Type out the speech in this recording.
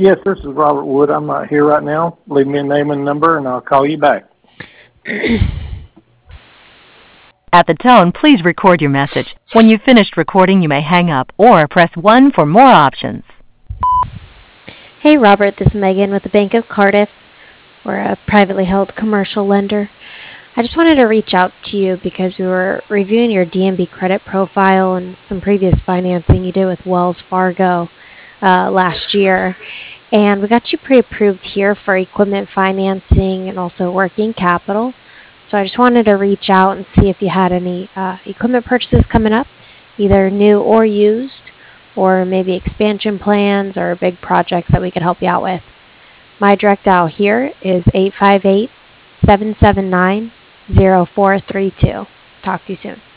Yes, this is Robert Wood. I'm not here right now. Leave me a name and number, and I'll call you back. At the tone, please record your message. When you've finished recording, you may hang up or press 1 for more options. Hey Robert, this is Megan with the Bank of Cardiff. We're a privately held commercial lender. I just wanted to reach out to you because we were reviewing your DNB credit profile and some previous financing you did with Wells Fargo last year. And we got you pre-approved here for equipment financing and also working capital. So I just wanted to reach out and see if you had any equipment purchases coming up, either new or used, or maybe expansion plans or big projects that we could help you out with. My direct dial here is 858-779-0432. Talk to you soon.